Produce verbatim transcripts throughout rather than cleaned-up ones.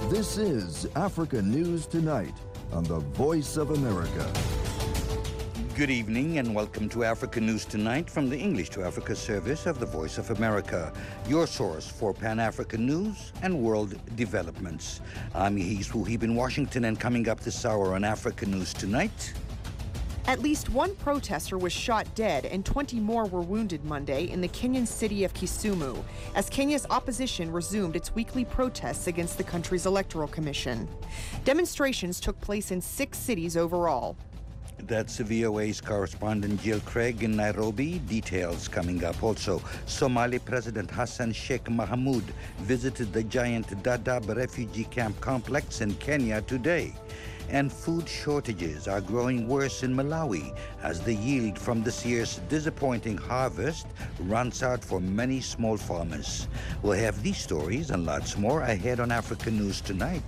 This is Africa News Tonight on the Voice of America. Good evening and welcome to Africa News Tonight from the English to Africa service of the Voice of America, your source for Pan-African news and world developments. I'm Yehis Wuhib in Washington, and coming up this hour on Africa News Tonight. At least one protester was shot dead and twenty more were wounded Monday in the Kenyan city of Kisumu as Kenya's opposition resumed its weekly protests against the country's electoral commission. Demonstrations took place in six cities overall. That's V O A's correspondent Jill Craig in Nairobi. Details coming up. Also, Somali President Hassan Sheikh Mohamud visited the giant Dadaab refugee camp complex in Kenya today. And food shortages are growing worse in Malawi as the yield from this year's disappointing harvest runs out for many small farmers. We'll have these stories and lots more ahead on Africa News Tonight.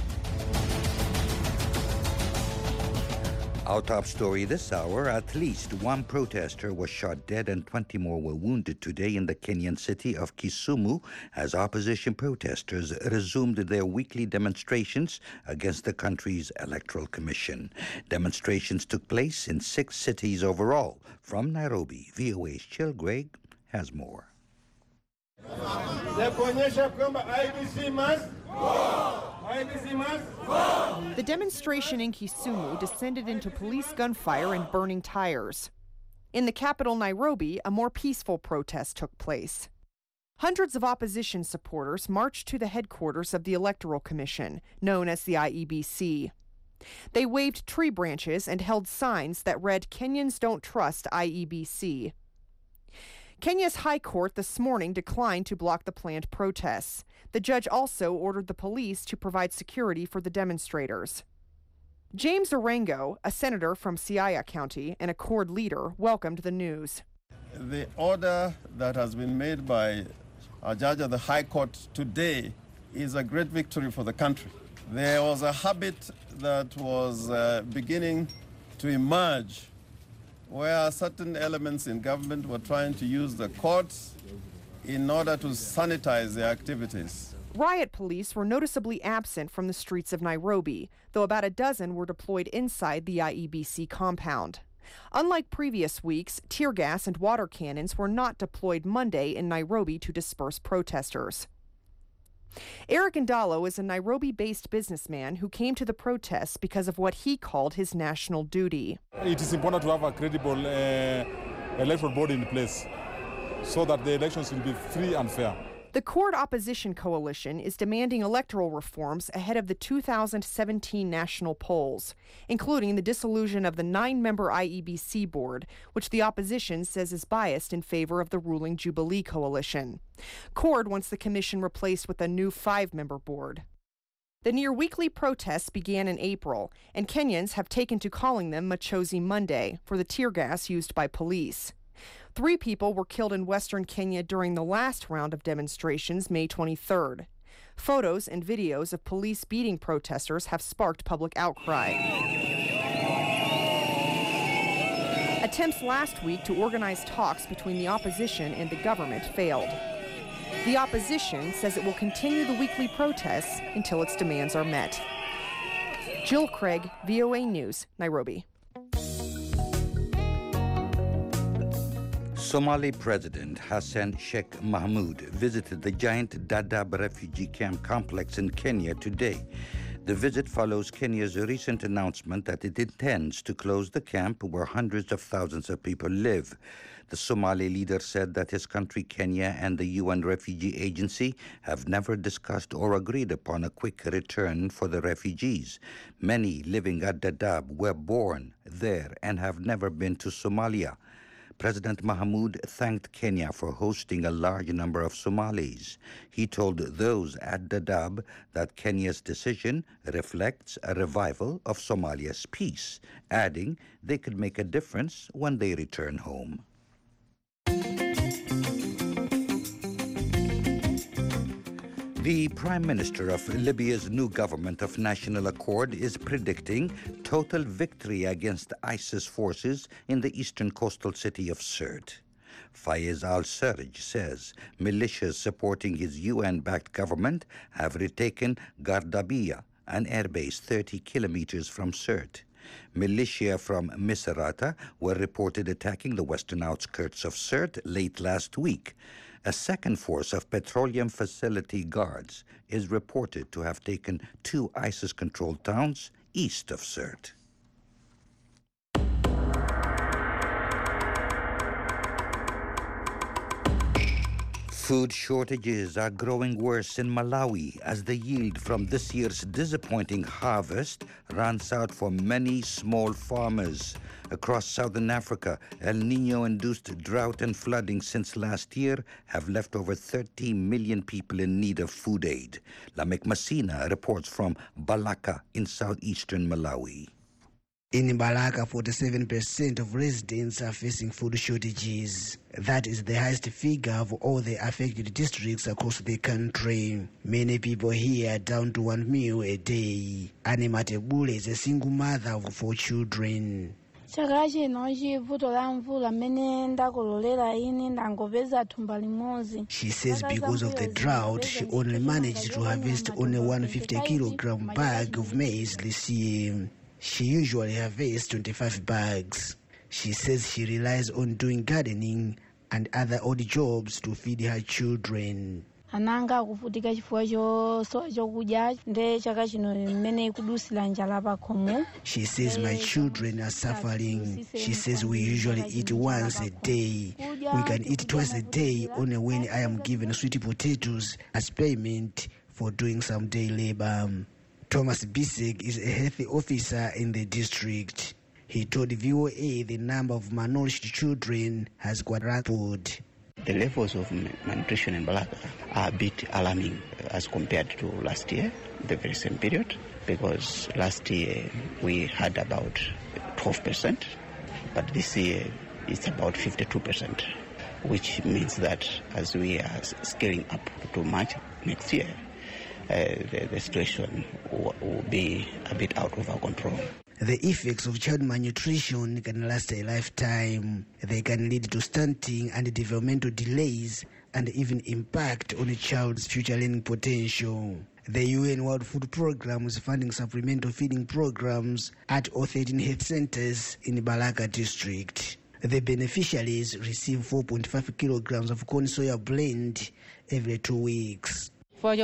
Our top story this hour, at least one protester was shot dead and twenty more were wounded today in the Kenyan city of Kisumu as opposition protesters resumed their weekly demonstrations against the country's electoral commission. Demonstrations took place in six cities overall. From Nairobi, V O A's Jill Craig has more. The demonstration in Kisumu descended into police gunfire and burning tires. In the capital, Nairobi, a more peaceful protest took place. Hundreds of opposition supporters marched to the headquarters of the Electoral Commission, known as the I E B C. They waved tree branches and held signs that read, "Kenyans don't trust I E B C." Kenya's High Court this morning declined to block the planned protests. The judge also ordered the police to provide security for the demonstrators. James Orengo, a senator from Siaya County and a Accord leader, welcomed the news. The order that has been made by a judge of the High Court today is a great victory for the country. There was a habit that was uh, beginning to emerge where certain elements in government were trying to use the courts in order to sanitize their activities. Riot police were noticeably absent from the streets of Nairobi, though about a dozen were deployed inside the I E B C compound. Unlike previous weeks, tear gas and water cannons were not deployed Monday in Nairobi to disperse protesters. Eric Ndalo is a Nairobi-based businessman who came to the protests because of what he called his national duty. It is important to have a credible uh, electoral board in place so that the elections will be free and fair. The Court Opposition Coalition is demanding electoral reforms ahead of the two thousand seventeen national polls, including the dissolution of the nine-member I E B C board, which the opposition says is biased in favor of the ruling Jubilee coalition. CORD wants the commission replaced with a new five-member board. The near-weekly protests began in April, and Kenyans have taken to calling them Machozi Monday for the tear gas used by police. Three people were killed in western Kenya during the last round of demonstrations, May twenty-third. Photos and videos of police beating protesters have sparked public outcry. Attempts last week to organize talks between the opposition and the government failed. The opposition says it will continue the weekly protests until its demands are met. Jill Craig, V O A News, Nairobi. Somali President Hassan Sheikh Mohamud visited the giant Dadaab refugee camp complex in Kenya today. The visit follows Kenya's recent announcement that it intends to close the camp where hundreds of thousands of people live. The Somali leader said that his country, Kenya, and the U N Refugee Agency have never discussed or agreed upon a quick return for the refugees. Many living at Dadaab were born there and have never been to Somalia. President Mohamud thanked Kenya for hosting a large number of Somalis. He told those at Dadaab that Kenya's decision reflects a revival of Somalia's peace, adding they could make a difference when they return home. The Prime Minister of Libya's new government of national accord is predicting total victory against ISIS forces in the eastern coastal city of Sirte. Fayez al-Sarraj says militias supporting his U N-backed government have retaken Gardabiya, an airbase thirty kilometers from Sirte. Militia from Misrata were reported attacking the western outskirts of Sirte late last week. A second force of petroleum facility guards is reported to have taken two ISIS-controlled towns east of Sirte. Food shortages are growing worse in Malawi as the yield from this year's disappointing harvest runs out for many small farmers. Across southern Africa, El Niño-induced drought and flooding since last year have left over thirty million people in need of food aid. Lamek Masina reports from Balaka in southeastern Malawi. In Balaka, forty-seven percent of residents are facing food shortages. That is the highest figure of all the affected districts across the country. Many people here are down to one meal a day. Annie Matebule is a single mother of four children. She says because of the drought, she only managed to harvest only one hundred fifty kilogram bag of maize this year. She usually harvests twenty-five bags. She says she relies on doing gardening and other odd jobs to feed her children. She says my children are suffering. She says we usually eat once a day. We can eat twice a day only when I am given sweet potatoes as payment for doing some day labor. Thomas Bisek is a health officer in the district. He told V O A the number of malnourished children has quadrupled. The levels of malnutrition in Balaka are a bit alarming as compared to last year, the very same period, because last year we had about twelve percent, but this year it's about fifty-two percent, which means that as we are scaling up too much next year, Uh, the, the situation will, will be a bit out of our control. The effects of child malnutrition can last a lifetime. They can lead to stunting and developmental delays and even impact on a child's future learning potential. The U N World Food Programme is funding supplemental feeding programs at all thirteen health centers in Balaka district. The beneficiaries receive four point five kilograms of corn soya blend every two weeks. Chris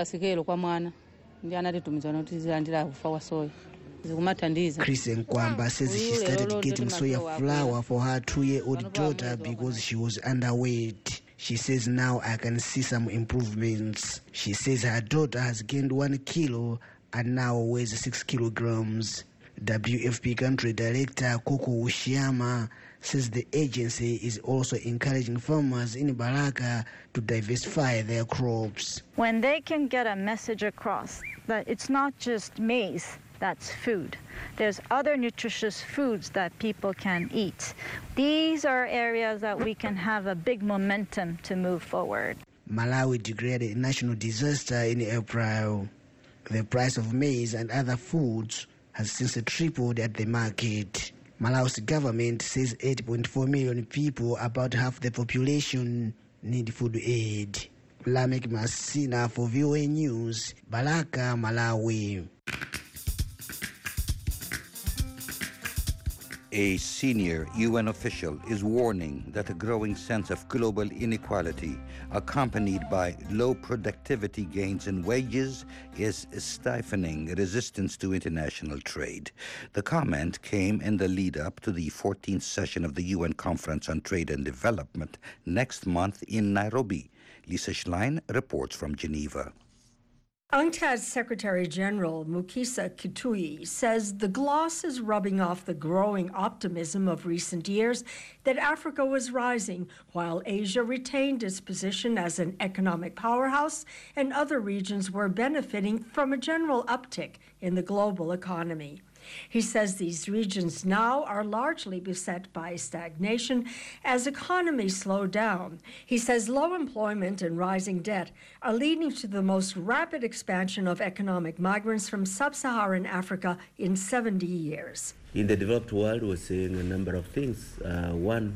Nkwamba says she started getting soya flour for her two-year-old daughter because she was underweight. She says now I can see some improvements. She says her daughter has gained one kilo and now weighs six kilograms. W F P Country Director Koko Ushiyama says the agency is also encouraging farmers in Balaka to diversify their crops. When they can get a message across that it's not just maize that's food, there's other nutritious foods that people can eat. These are areas that we can have a big momentum to move forward. Malawi declared a national disaster in April. The price of maize and other foods has since tripled at the market. Malawi's government says eight point four million people, about half the population, need food aid. Lamek Masina for V O A News, Balaka, Malawi. A senior U N official is warning that a growing sense of global inequality, accompanied by low productivity gains in wages, is stifling resistance to international trade. The comment came in the lead-up to the fourteenth session of the U N Conference on Trade and Development next month in Nairobi. Lisa Schlein reports from Geneva. UNCTAD's Secretary General Mukisa Kitui says the gloss is rubbing off the growing optimism of recent years that Africa was rising, while Asia retained its position as an economic powerhouse and other regions were benefiting from a general uptick in the global economy. He says these regions now are largely beset by stagnation as economies slow down. He says low employment and rising debt are leading to the most rapid expansion of economic migrants from sub-Saharan Africa in seventy years. In the developed world, we're seeing a number of things. Uh, one,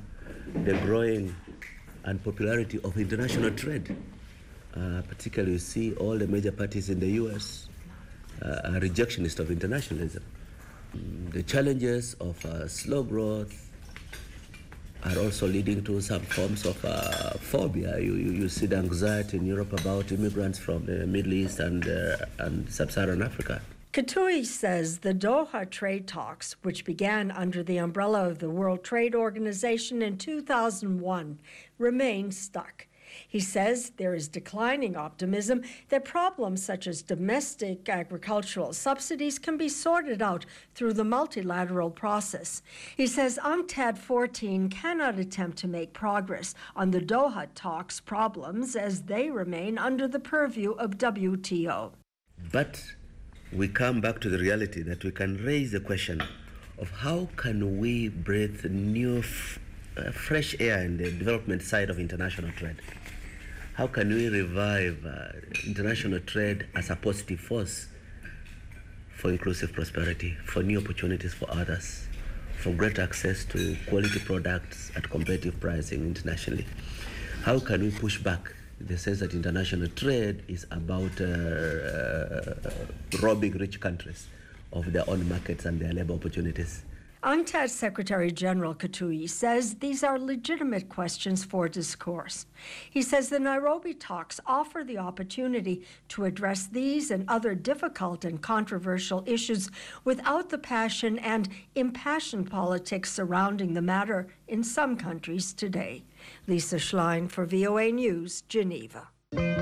the growing and popularity of international trade. Uh, particularly, you see all the major parties in the U S uh, are rejectionists of internationalism. Mm, the challenges of uh, slow growth are also leading to some forms of uh, phobia. You, you, you see the anxiety in Europe about immigrants from the Middle East and, uh, and Sub-Saharan Africa. Kitui says the Doha trade talks, which began under the umbrella of the World Trade Organization in two thousand one, remain stuck. He says there is declining optimism that problems such as domestic agricultural subsidies can be sorted out through the multilateral process. He says UNCTAD fourteen cannot attempt to make progress on the Doha talks problems as they remain under the purview of W T O. But we come back to the reality that we can raise the question of how can we breathe new, f- uh, fresh air in the development side of international trade. How can we revive uh, international trade as a positive force for inclusive prosperity, for new opportunities for others, for greater access to quality products at competitive pricing internationally? How can we push back the sense that international trade is about uh, uh, robbing rich countries of their own markets and their labor opportunities? UNCTAD Secretary General Kitui says these are legitimate questions for discourse. He says the Nairobi talks offer the opportunity to address these and other difficult and controversial issues without the passion and impassioned politics surrounding the matter in some countries today. Lisa Schlein for V O A News, Geneva.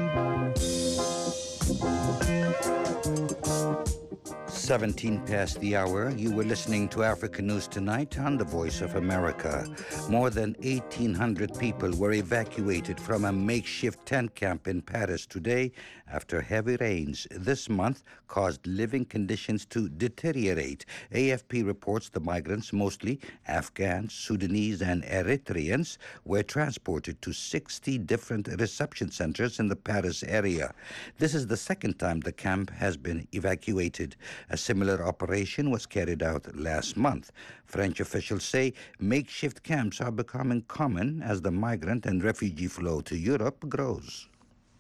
seventeen past the hour, you were listening to Africa News Tonight on the Voice of America. More than eighteen hundred people were evacuated from a makeshift tent camp in Paris today after heavy rains this month caused living conditions to deteriorate. A F P reports the migrants, mostly Afghans, Sudanese, and Eritreans, were transported to sixty different reception centers in the Paris area. This is the second time the camp has been evacuated. A similar operation was carried out last month. French officials say makeshift camps are becoming common as the migrant and refugee flow to Europe grows.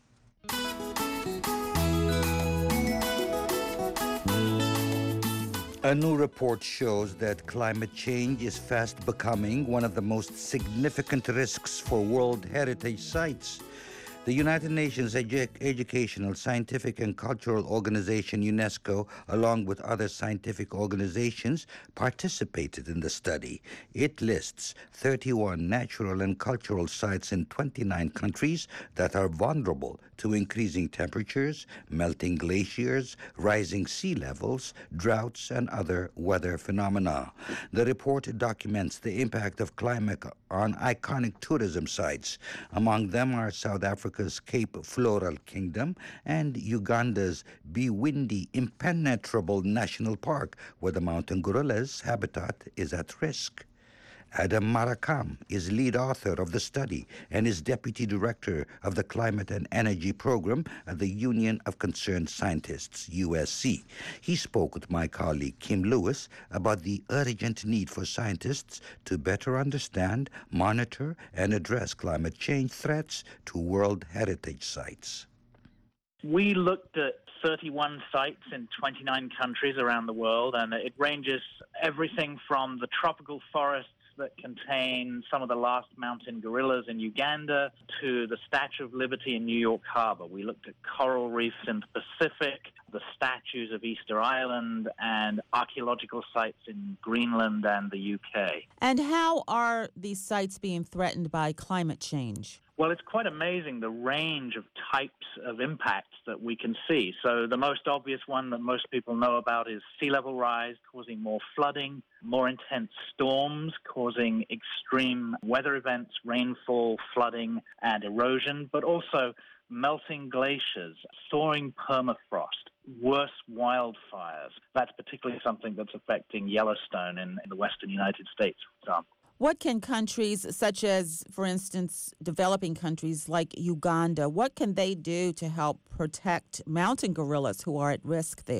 A new report shows that climate change is fast becoming one of the most significant risks for World Heritage Sites. The United Nations Edu- Educational, Scientific and Cultural Organization, UNESCO, along with other scientific organizations, participated in the study. It lists thirty-one natural and cultural sites in twenty-nine countries that are vulnerable to increasing temperatures, melting glaciers, rising sea levels, droughts, and other weather phenomena. The report documents the impact of climate on iconic tourism sites. Among them are South Africa's Cape Floral Kingdom and Uganda's Bwindi Impenetrable National Park, where the mountain gorilla's habitat is at risk. Adam Marakam is lead author of the study and is deputy director of the Climate and Energy Program at the Union of Concerned Scientists, U S C. He spoke with my colleague Kim Lewis about the urgent need for scientists to better understand, monitor, and address climate change threats to World Heritage Sites. We looked at thirty-one sites in twenty-nine countries around the world, and it ranges everything from the tropical forests that contain some of the last mountain gorillas in Uganda to the Statue of Liberty in New York Harbor. We looked at coral reefs in the Pacific, the statues of Easter Island, and archaeological sites in Greenland and the U K. And how are these sites being threatened by climate change? Well, it's quite amazing the range of types of impacts that we can see. So the most obvious one that most people know about is sea level rise causing more flooding, more intense storms causing extreme weather events, rainfall, flooding, and erosion, but also melting glaciers, soaring permafrost, worse wildfires. That's particularly something that's affecting Yellowstone in, in the western United States, for example. What can countries such as, for instance, developing countries like Uganda, what can they do to help protect mountain gorillas who are at risk there?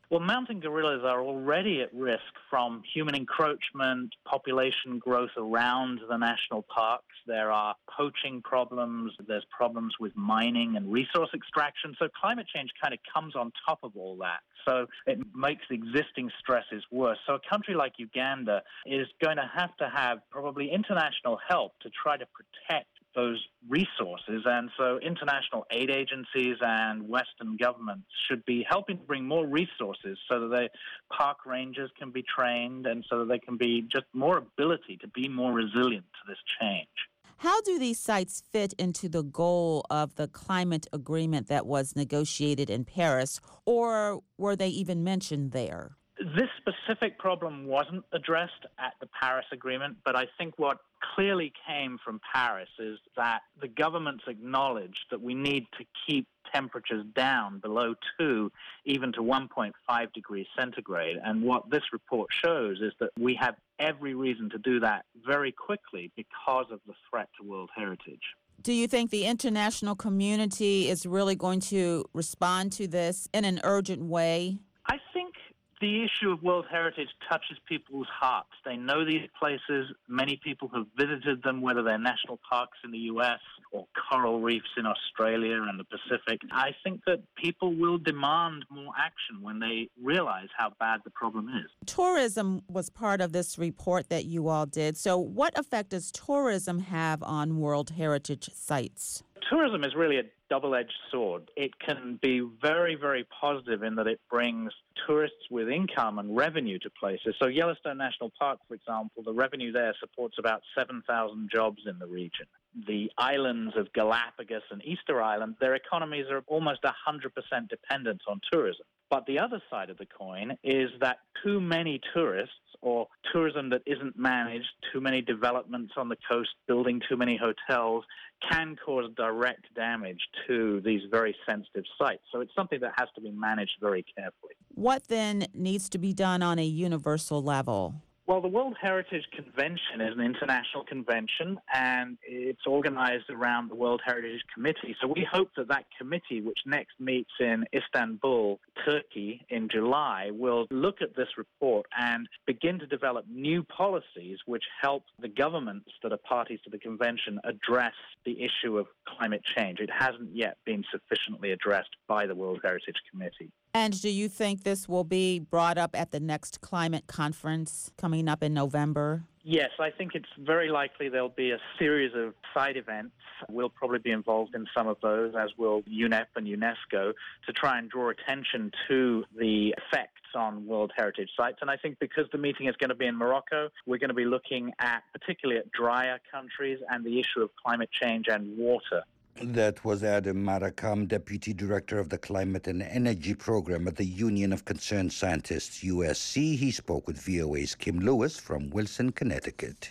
Well, mountain gorillas are already at risk from human encroachment, population growth around the national parks. There are poaching problems. There's problems with mining and resource extraction. So climate change kind of comes on top of all that. So it makes existing stresses worse. So a country like Uganda is going to have to have probably international help to try to protect those resources. And so international aid agencies and Western governments should be helping to bring more resources so that the park rangers can be trained and so that they can be just more ability to be more resilient to this change. How do these sites fit into the goal of the climate agreement that was negotiated in Paris, or were they even mentioned there? This specific problem wasn't addressed at the Paris Agreement, but I think what clearly came from Paris is that the governments acknowledged that we need to keep temperatures down below two, even to one point five degrees centigrade. And what this report shows is that we have every reason to do that very quickly because of the threat to world heritage. Do you think the international community is really going to respond to this in an urgent way? I think the issue of World Heritage touches people's hearts. They know these places. Many people have visited them, whether they're national parks in the U S or coral reefs in Australia and the Pacific. I think that people will demand more action when they realize how bad the problem is. Tourism was part of this report that you all did. So what effect does tourism have on World Heritage sites? Tourism is really a double-edged sword. It can be very, very positive in that it brings tourists with income and revenue to places. So Yellowstone National Park, for example, the revenue there supports about seven thousand jobs in the region. The islands of Galapagos and Easter Island, their economies are almost one hundred percent dependent on tourism. But the other side of the coin is that too many tourists, or tourism that isn't managed, too many developments on the coast, building too many hotels, can cause direct damage to these very sensitive sites. So it's something that has to be managed very carefully. What then needs to be done on a universal level? Well, the World Heritage Convention is an international convention, and it's organized around the World Heritage Committee. So we hope that that committee, which next meets in Istanbul, Turkey, in July, will look at this report and begin to develop new policies which help the governments that are parties to the convention address the issue of climate change. It hasn't yet been sufficiently addressed by the World Heritage Committee. And do you think this will be brought up at the next climate conference coming up in November? Yes, I think it's very likely there'll be a series of side events. We'll probably be involved in some of those, as will U N E P and UNESCO, to try and draw attention to the effects on World Heritage sites. And I think because the meeting is going to be in Morocco, we're going to be looking at, particularly at drier countries, and the issue of climate change and water. That was Adam Marakam, Deputy Director of the Climate and Energy Program at the Union of Concerned Scientists, U S C. He spoke with V O A's Kim Lewis from Wilson, Connecticut.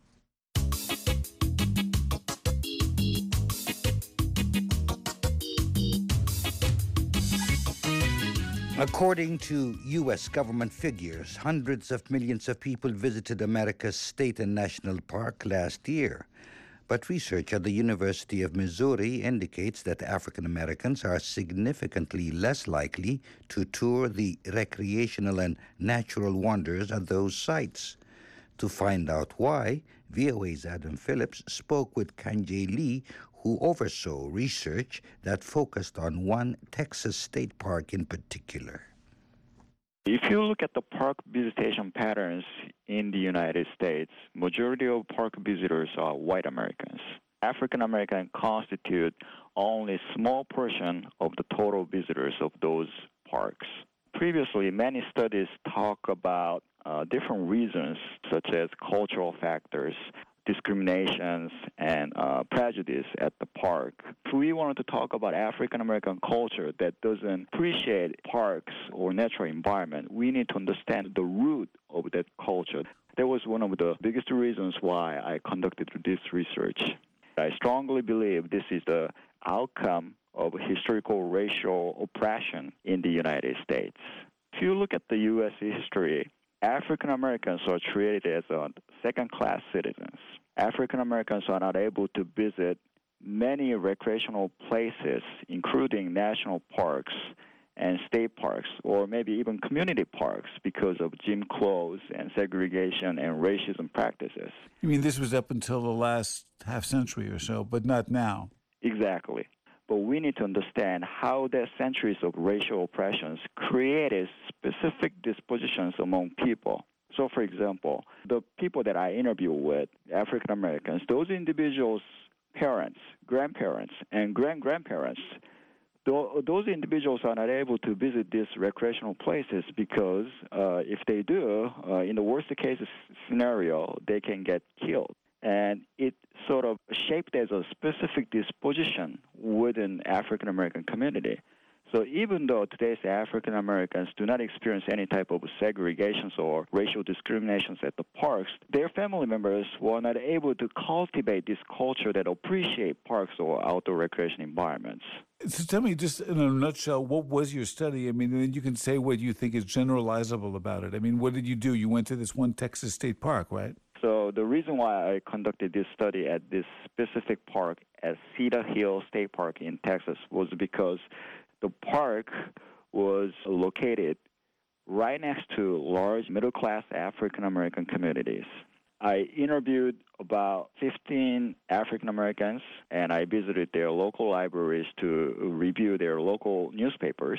According to U S government figures, hundreds of millions of people visited America's state and national park last year. But research at the University of Missouri indicates that African Americans are significantly less likely to tour the recreational and natural wonders at those sites. To find out why, V O A's Adam Phillips spoke with Kanjay Lee, who oversaw research that focused on one Texas state park in particular. If you look at the park visitation patterns in the United States, majority of park visitors are white Americans. African Americans constitute only a small portion of the total visitors of those parks. Previously, many studies talk about uh, different reasons, such as cultural factors, discriminations, and uh, prejudice at the park. If we wanted to talk about African American culture that doesn't appreciate parks or natural environment, we need to understand the root of that culture. That was one of the biggest reasons why I conducted this research. I strongly believe this is the outcome of historical racial oppression in the United States. If you look at the U S history, African Americans are treated as uh, second-class citizens. African Americans are not able to visit many recreational places, including national parks, and state parks, or maybe even community parks because of gym clothes and segregation and racism practices. You mean this was up until the last half century or so, but not now? Exactly. But we need to understand how the centuries of racial oppressions created specific dispositions among people. So, for example, the people that I interview with, African Americans, those individuals' parents, grandparents, and grand-grandparents, those individuals are not able to visit these recreational places because uh, if they do, uh, in the worst case scenario, they can get killed. And it sort of shaped as a specific disposition within African American community. So even though today's African Americans do not experience any type of segregations or racial discriminations at the parks, their family members were not able to cultivate this culture that appreciate parks or outdoor recreation environments. So tell me, just in a nutshell, what was your study? I mean, and then you can say what you think is generalizable about it. I mean, what did you do? You went to this one Texas state park, right? So the reason why I conducted this study at this specific park at Cedar Hill State Park in Texas was because the park was located right next to large middle-class African-American communities. I interviewed about fifteen African Americans, and I visited their local libraries to review their local newspapers.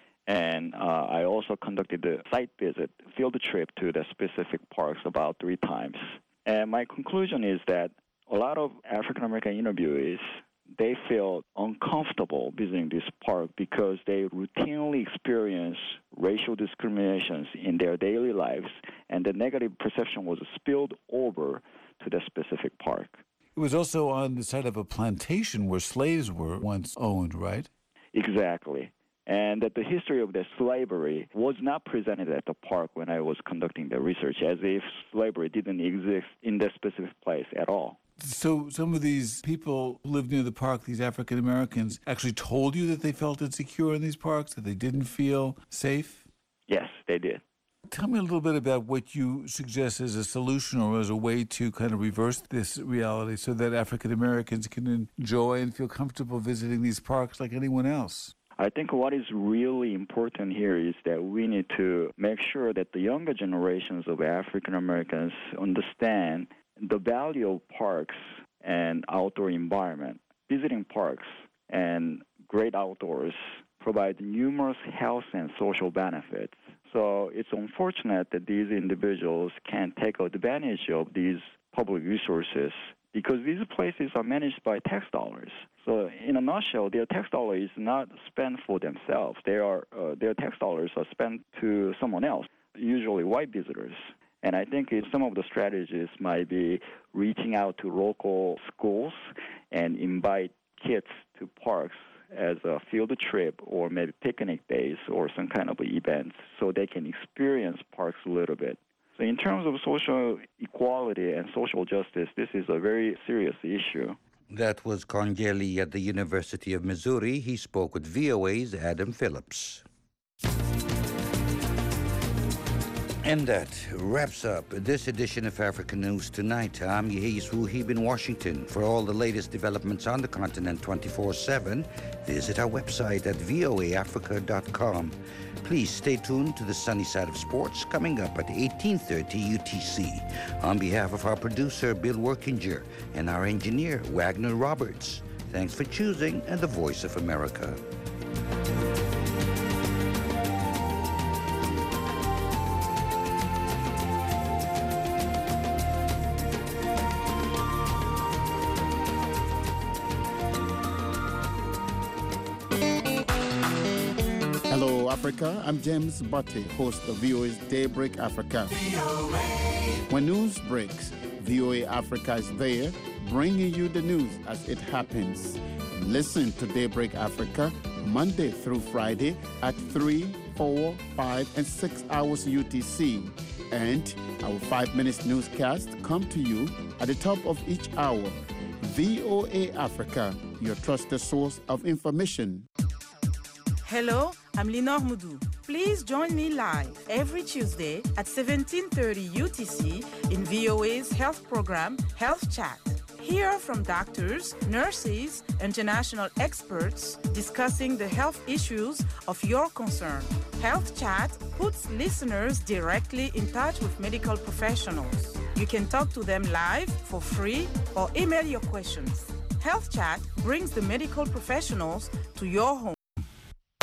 And uh, I also conducted a site visit, field trip to the specific parks about three times. And my conclusion is that a lot of African American interviewees, they feel uncomfortable visiting this park because they routinely experience racial discriminations in their daily lives, and the negative perception was spilled over to the specific park. It was also on the site of a plantation where slaves were once owned, right? Exactly. And that the history of the slavery was not presented at the park when I was conducting the research, as if slavery didn't exist in that specific place at all. So some of these people who lived near the park, these African Americans, actually told you that they felt insecure in these parks, that they didn't feel safe? Yes, they did. Tell me a little bit about what you suggest as a solution or as a way to kind of reverse this reality so that African Americans can enjoy and feel comfortable visiting these parks like anyone else. I think what is really important here is that we need to make sure that the younger generations of African Americans understand the value of parks and outdoor environment. Visiting parks and great outdoors provide numerous health and social benefits. So it's unfortunate that these individuals can't take advantage of these public resources because these places are managed by tax dollars. So in a nutshell, their tax dollar is not spent for themselves. They are, uh, their tax dollars are spent to someone else, usually white visitors. And I think some of the strategies might be reaching out to local schools and invite kids to parks as a field trip or maybe picnic days or some kind of events so they can experience parks a little bit. So in terms of social equality and social justice, this is a very serious issue. That was Congeli at the University of Missouri. He spoke with V O A's Adam Phillips. And that wraps up this edition of African News Tonight. I'm Yehiz Wuhib in Washington. For all the latest developments on the continent twenty-four seven, visit our website at v o a africa dot com. Please stay tuned to the sunny side of sports coming up at eighteen thirty U T C. On behalf of our producer, Bill Workinger, and our engineer, Wagner Roberts, thanks for choosing and the Voice of America. Hello, Africa. I'm James Butte, host of V O A's Daybreak Africa. When news breaks, V O A Africa is there, bringing you the news as it happens. Listen to Daybreak Africa Monday through Friday at three, four, five, and six hours U T C. And our five minutes newscast come to you at the top of each hour. V O A Africa, your trusted source of information. Hello, I'm Lenore Moudou. Please join me live every Tuesday at seventeen thirty U T C in V O A's health program, Health Chat. Hear from doctors, nurses, international experts discussing the health issues of your concern. Health Chat puts listeners directly in touch with medical professionals. You can talk to them live for free or email your questions. Health Chat brings the medical professionals to your home.